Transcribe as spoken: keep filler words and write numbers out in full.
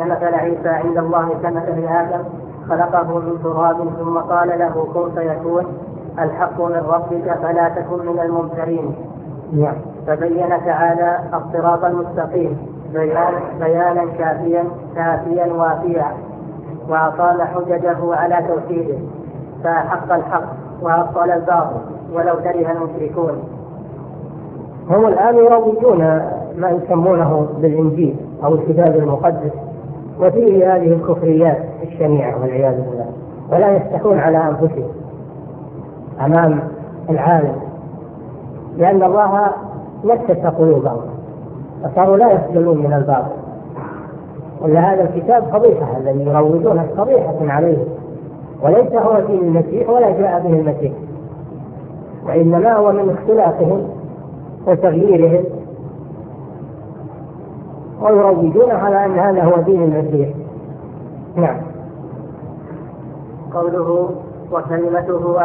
إن مثل عيسى عند الله كمثل آدم خلقه من تراب ثم قال له كن فيكون، الحق من ربك فلا تكن من الممترين. فبين تعالى الصراط المستقيم بيان بيانا كافيا كافيا وافيا، وأقام حججه على توحيده، فحق الحق وأبطل الباطل ولو كره المشركون. هم الآن يروجون ما يسمونه بالإنجيل أو الكتاب المقدس، وفيه هذه الكفريات الشنيعة والعياذ بالله، ولا يفتحون على أنفسهم أمام العالم، لأن الله نكس قلوبهم فصاروا لا يخجلون من الباطل. ولا هذا الكتاب فضيحة الذي يروجونه فضيحة عليه، وليس هو دين المسيح ولا جاء به المسيح، وإنما هو من اختلافهم وتغييرهم، ويروجون على أن هذا هو دين المسيح. نعم. قوله وكلمته